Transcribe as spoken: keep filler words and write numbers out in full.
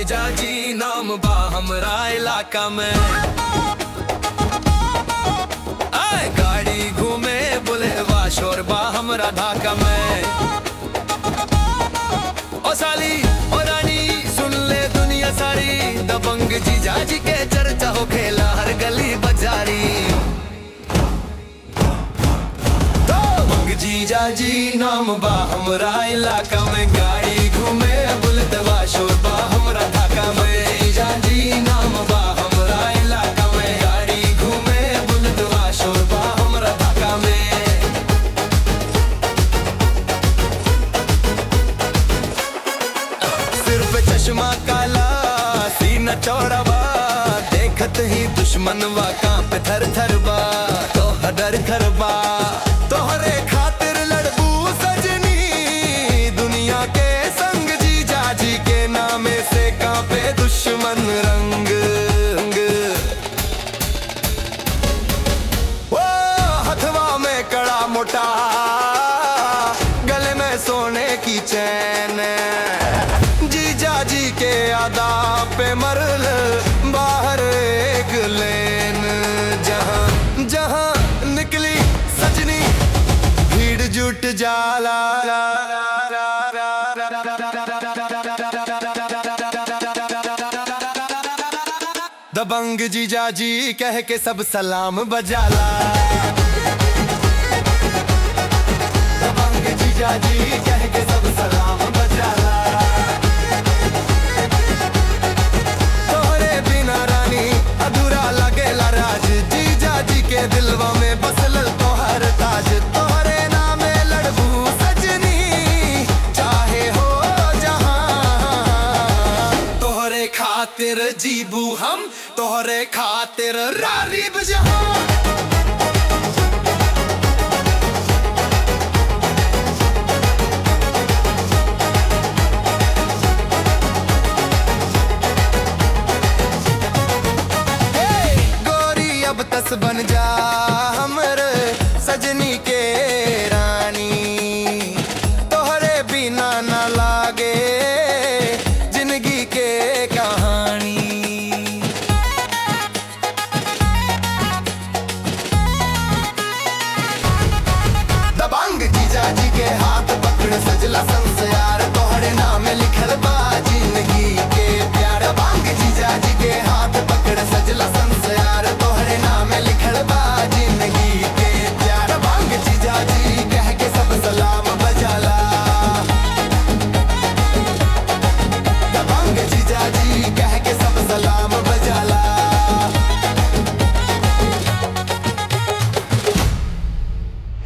जीजा जी नाम बा हमरा इलाका में। आए गाड़ी घूमे बुलेवा शोर बा हमरा ढाका में। ओ साली ओ रानी सुन ले दुनिया सारी, दबंग जीजा जी के चर्चा हो खेला हर गली बाजारी। दबंग जीजा जी नाम बा हमरा इलाका में, गाड़ी घूमे बुलेवा शोर बा हमरा ढाका में। जीजा जी नाम बा हमरा इलाका में, गाड़ी घूमे बुलेवा शोर बा हमरा ढाका में। सिर पे चश्मा काला सीना चौड़ा बा, देखत ही दुश्मनवा कांपे थर थर बा। तो डर कर बा तोहरे खातिर लड़बू सजनी, दुनिया के संग जीजा जी के नामे से कांपे दुश्मन रंग रंग। वो हथवा में कड़ा मोटा, गले में सोने की चैन, जीजा जी के आदा पे मरल बाहर एक लेन। जहां जहां निकली सजनी भीड़ जुट जाला। दबंग जीजा जी कह के सब सलाम बजाला। दबंग जीजा जी कह के सब सलाम बजाला। तोहरे बिना रानी अधूरा लगेला राज, जीजा जी के दिलवा में बसल तोहर ताज। तोहरे नामे लड़बू सजनी चाहे हो जहां, तोहरे खातिर जीबू हम, तोहरे खातिर रारीब जहां।